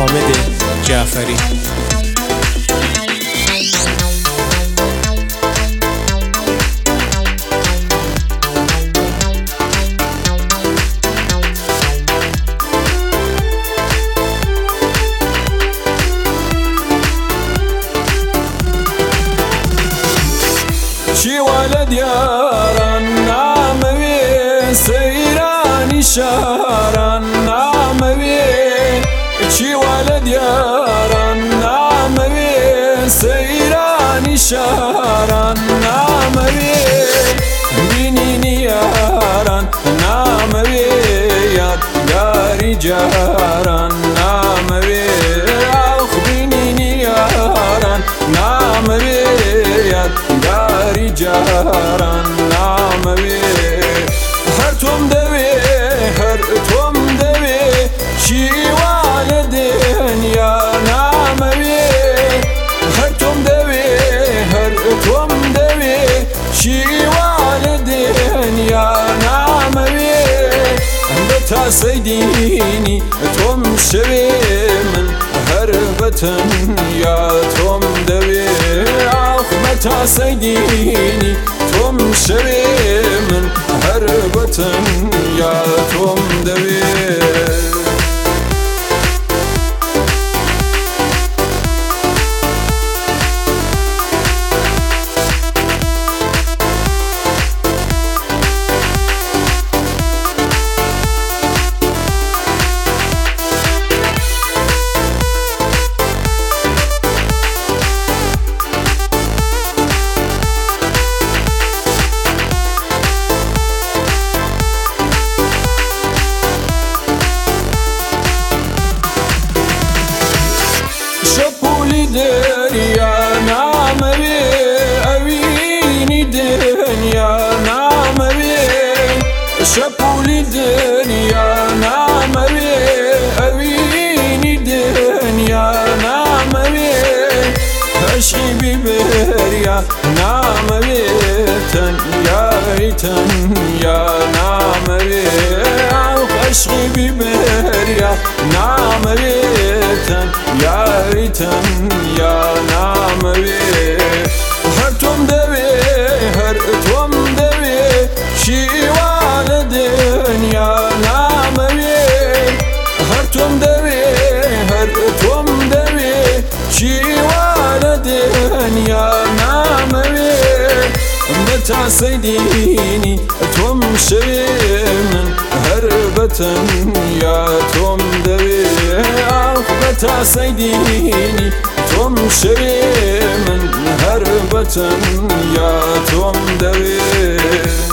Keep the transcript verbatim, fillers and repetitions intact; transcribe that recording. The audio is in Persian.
حامد جعفری. چی ولد یاران ناموی سیرانی شاران ناموی چی ولد یاران ناموی سیرانی شاران ناموی بینینی یاران ناموی یادگاری جاران ناموی آخ بینینی یاران ناموی یادگاری جاران ناموی هر توم دوی هر توم دوی چی والدین یا ناموی هر توم دوی هر توم دوی چی والدین یا ناموی بتا سیدینی توم شوی من هر بطن یا توم دوی تا سیدینی توم شوی من هر بطن یا توم دوی دریا ناموی اوینی دنیا ناموی شپولی دریا ناموی اوینی دنیا ناموی عشقی بیبریا ناموی تن یاری تن یا ناموی عشقی بیبریا ناموی تن یاری تن یا ناموی هر توم دوی هر توم دوی چی والدین یا ناموی هر توم دوی هر توم دوی چی والدین یا ناموی بتا سیدینی توم شوی من هر بطن یا توم دوی بتا سیدینی توم شوی من هر بطن یا توم دوی